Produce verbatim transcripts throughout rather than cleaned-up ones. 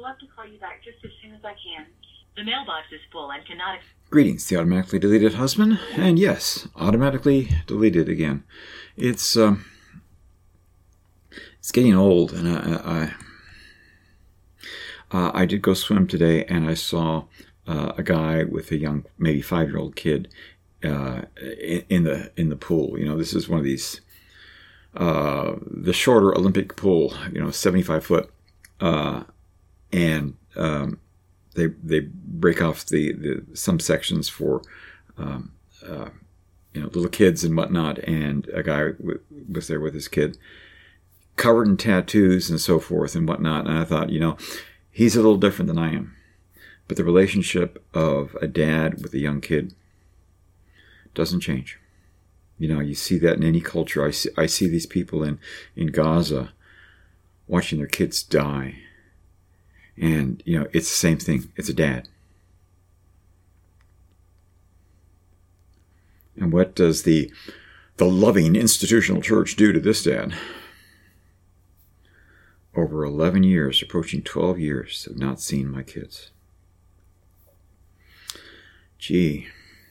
love to call you back just as soon as I can. The mailbox is full and cannot... Greetings, the automatically deleted husband. And yes, automatically deleted again. It's, um... It's getting old, and I... I, uh, I did go swim today, and I saw uh, a guy with a young, maybe five-year-old kid uh, in, in the in the pool. You know, this is one of these... Uh, the shorter Olympic pool, you know, seventy-five foot, uh, and um, they they break off the, the some sections for um, uh, you know, little kids and whatnot. And a guy w- was there with his kid, covered in tattoos and so forth and whatnot. And I thought, you know, he's a little different than I am, but the relationship of a dad with a young kid doesn't change. You know, you see that in any culture. I see, I see these people in, in Gaza watching their kids die. And, you know, it's the same thing. It's a dad. And what does the, the loving institutional church do to this dad? Over eleven years, approaching twelve years, of not seeing my kids. Gee.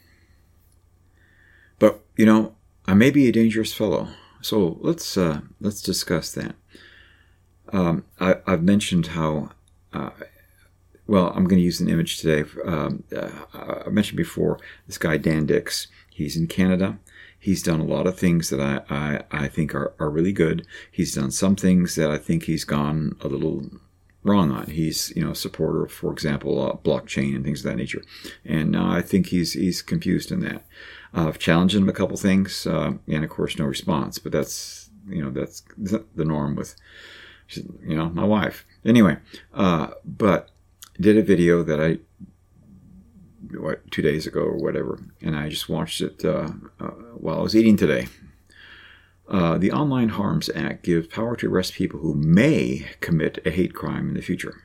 But, you know, I may be a dangerous fellow, so let's uh, let's discuss that. Um, I, I've mentioned how, uh, well, I'm going to use an image today. Um, uh, I mentioned before this guy, Dan Dix. He's in Canada. He's done a lot of things that I, I, I think are, are really good. He's done some things that I think he's gone a little wrong on. He's, you know, a supporter of, for example, uh, blockchain and things of that nature. And uh, I think he's he's confused in that. Uh, I've challenged him a couple things, uh, and of course, no response. But that's, you know, that's the norm with, you know, my wife. Anyway, uh, but did a video that I, what, two days ago or whatever, and I just watched it uh, uh, while I was eating today. Uh, the Online Harms Act gives power to arrest people who may commit a hate crime in the future.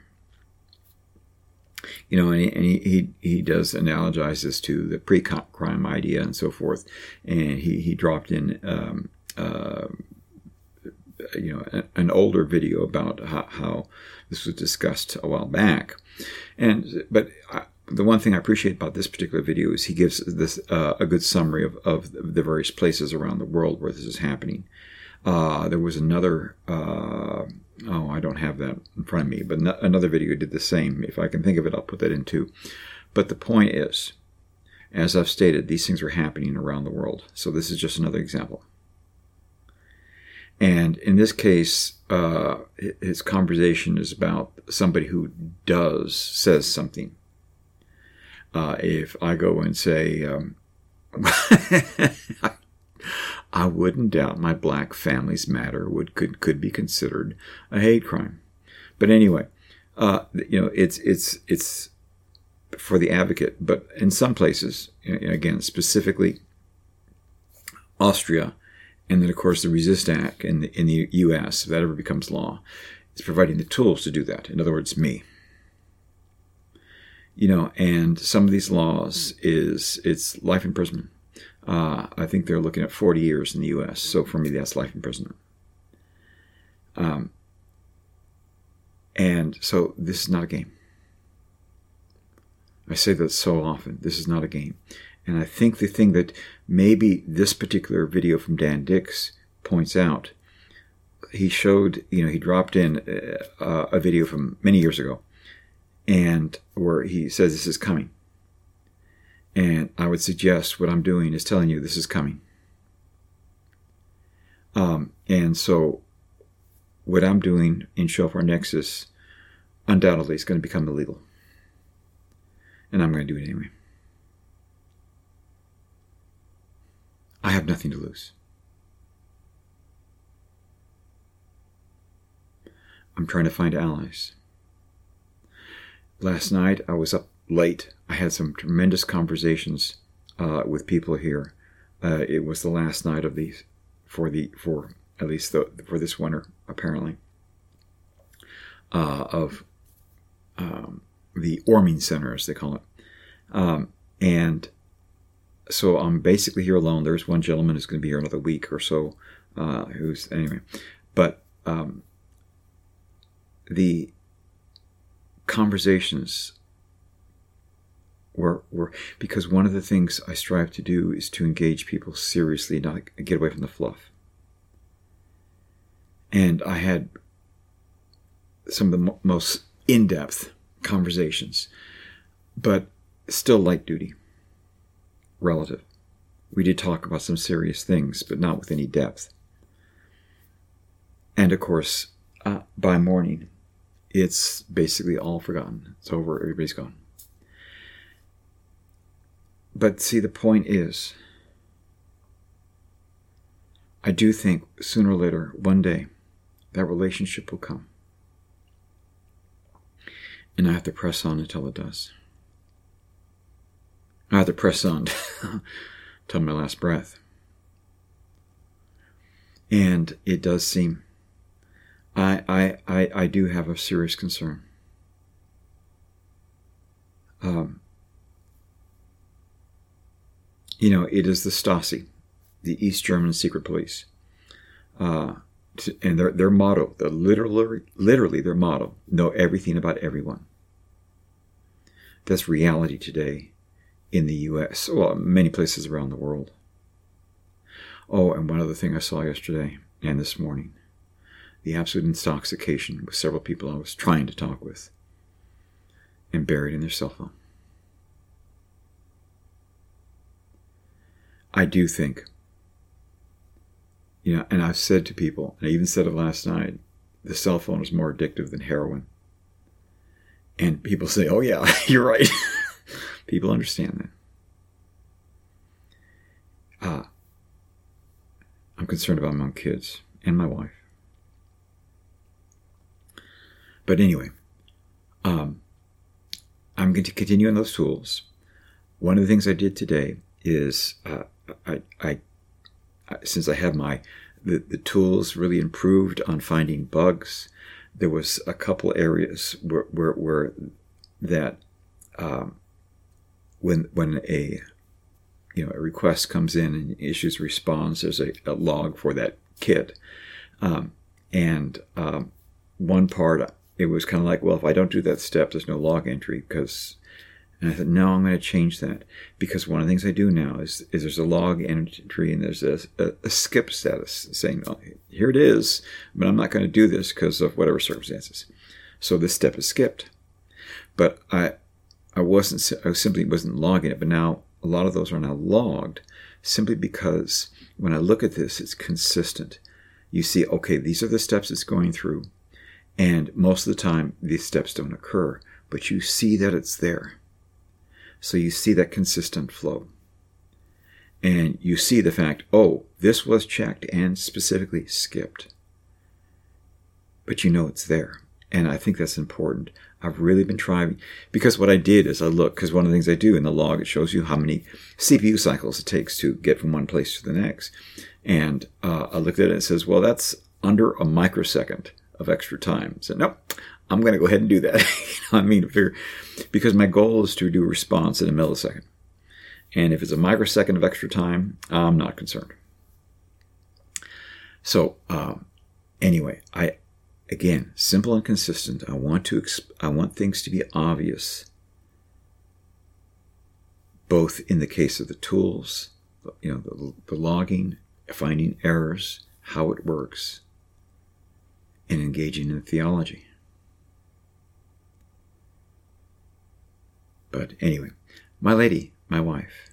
You know, and he, and he, he, he does analogize this to the pre-crime idea and so forth. And he, he dropped in, um, uh, you know, an older video about how, how this was discussed a while back. And but I, the one thing I appreciate about this particular video is he gives this uh, a good summary of, of the various places around the world where this is happening. Uh, there was another, uh, oh, I don't have that in front of me, but no, another video did the same. If I can think of it, I'll put that in too. But the point is, as I've stated, these things are happening around the world. So this is just another example. And in this case, uh, his conversation is about somebody who does, says something. Uh, if I go and say, um, I wouldn't doubt my Black families matter would could could be considered a hate crime. But anyway, uh, you know, it's it's it's for the advocate. But in some places, again, specifically Austria, and then of course the Resist Act in the in the U S, if that ever becomes law, is providing the tools to do that. In other words, me. You know, and some of these laws is, it's life imprisonment. Uh, I think they're looking at forty years in the U S. So for me, that's life imprisonment. Um, and so this is not a game. I say that so often. This is not a game. And I think the thing that maybe this particular video from Dan Dix points out, he showed, you know, he dropped in a, a video from many years ago. And where he says this is coming. And I would suggest what I'm doing is telling you this is coming. Um, and so what I'm doing in Shofar Nexus undoubtedly is going to become illegal. And I'm going to do it anyway. I have nothing to lose. I'm trying to find allies. Last night, I was up late. I had some tremendous conversations uh, with people here. Uh, it was the last night of these, for the for at least the, for this winter, apparently, uh, of um, the Orming Center, as they call it. Um, and so I'm basically here alone. There's one gentleman who's going to be here another week or so. Uh, who's anyway, but um, the conversations were, were, because one of the things I strive to do is to engage people seriously, not get away from the fluff. And I had some of the mo- most in-depth conversations, but still light duty, relative. We did talk about some serious things, but not with any depth. And of course, uh, by morning, it's basically all forgotten. It's over. Everybody's gone. But see, the point is, I do think sooner or later, one day, that relationship will come. And I have to press on until it does. I have to press on till my last breath. And it does seem, I, I, I, I do have a serious concern. Um, you know, it is the Stasi, the East German secret police. Uh, to, and their, their motto, the literally, literally their motto, know everything about everyone. That's reality today in the U S, well, many places around the world. Oh, and one other thing I saw yesterday and this morning, the absolute intoxication with several people I was trying to talk with and buried in their cell phone. I do think, you know, and I've said to people, and I even said it last night, the cell phone is more addictive than heroin. And people say, oh yeah, you're right. People understand that. Uh, I'm concerned about my own kids and my wife. But anyway, um, I'm going to continue on those tools. One of the things I did today is, uh, I, I, I, since I have my, the, the tools really improved on finding bugs, there was a couple areas where, where, where that, um, when, when a, you know, a request comes in and issues a response, there's a, a log for that kit. Um, and, um, one part, it was kind of like, well, if I don't do that step, there's no log entry because, and I thought, no, I'm going to change that because one of the things I do now is, is there's a log entry and there's a, a, a skip status saying, oh, here it is, but I'm not going to do this because of whatever circumstances. So this step is skipped. But I, I wasn't, I simply wasn't logging it. But now a lot of those are now logged simply because when I look at this, it's consistent. You see, okay, these are the steps it's going through. And most of the time, these steps don't occur, but you see that it's there. So you see that consistent flow. And you see the fact, oh, this was checked and specifically skipped. But you know it's there. And I think that's important. I've really been trying, because what I did is I look, because one of the things I do in the log, it shows you how many C P U cycles it takes to get from one place to the next. And uh, I looked at it and it says, well, that's under a microsecond of extra time. I said, nope, I'm going to go ahead and do that. You know, I mean, figure, because my goal is to do a response in a millisecond. And if it's a microsecond of extra time, I'm not concerned. So um, anyway, I again, simple and consistent. I want to. Exp- I want things to be obvious, both in the case of the tools, you know, the, the logging, finding errors, how it works, and engaging in theology. But anyway, my lady, my wife,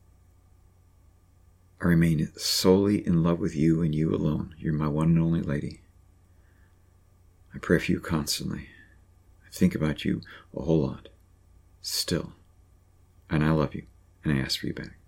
I remain solely in love with you and you alone. You're my one and only lady. I pray for you constantly. I think about you a whole lot. Still. And I love you. And I ask for you back.